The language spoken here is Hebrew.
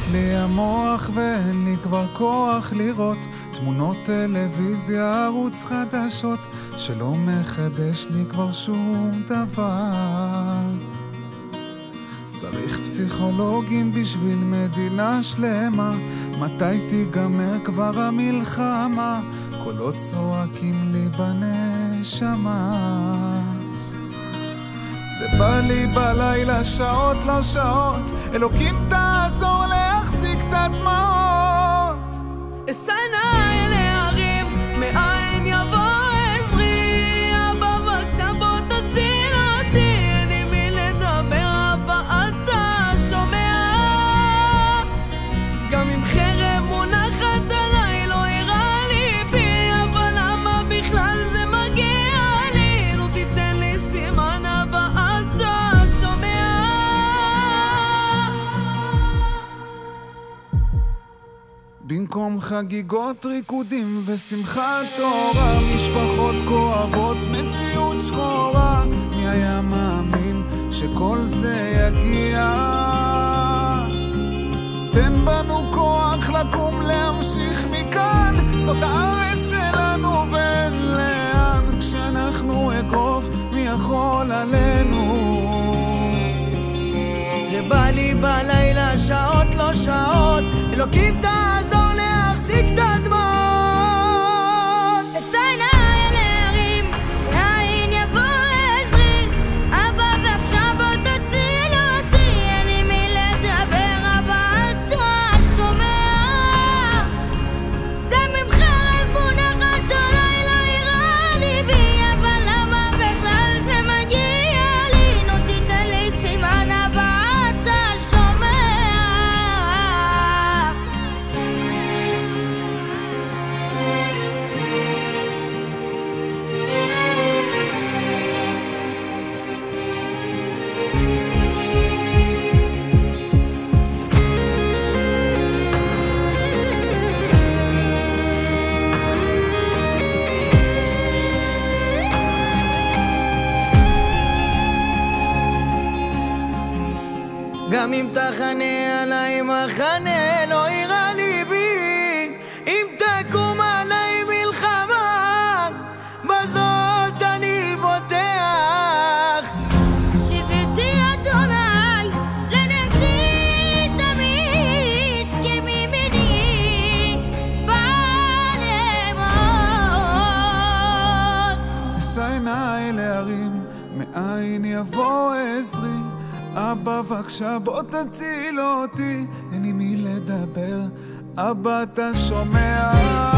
לי המוח ואין לי כבר כוח לראות תמונות טלוויזיה, ערוץ חדשות שלא מחדש לי כבר שום דבר. צריך פסיכולוגים בשביל מדינה שלמה, מתי תיגמר כבר המלחמה? קולות צועקים לי בנשמה. זה בא לי בלילה שעות לא שעות, אלוקים תעזור להחזיק את הדמעות. אשא עיניי להרים, מאין יבוא עזרי? אבא בבקשה בוא תציל אותי, אין לי מי לדבר, אבא אתה שומע? גם אם חרב מונחת עליי לא יראה לי בי, אבל למה בכלל זה מגיע לי? לא תיתן לי סימן, אבא אתה שומע? במקום חגיגות ריקודים ושמחת תורה, משפחות כואבות, מציאות שחורה. מי היה מאמין שכל זה יגיע? תן בנו כוח לקום להמשיך מכאן, זאת הארץ שלנו ואין לאן. כשאנחנו אגרוף מי יכול עלינו? זה בא לי בלילה שעות לא שעות, אלוקים תעזור להחזיק את הדמעות. אשא עיניי להרים, מאין יבוא עזרי? אבא בבקשה בוא תציל אותי, אין לי מי לדבר, אבא אתה שומע? גם אם חרב מונחת עליי לא יראה לי בי, אבל למה בכלל זה מגיע לי? נו תיתן לי סימן, אבא אתה שומע? גם אם תחנה עליי מחנה לא יראה לי בי, אם תקום עליי מלחמה בזאת אני בוטח. שיביתי אדוני לנגדי תמיד, כי מימיני בא למות. אשא עיניי להרים, מאין יבוא עזרי? אבא בבקשה בוא תציל אותי, אין לי מי לדבר, אבא אתה שומע?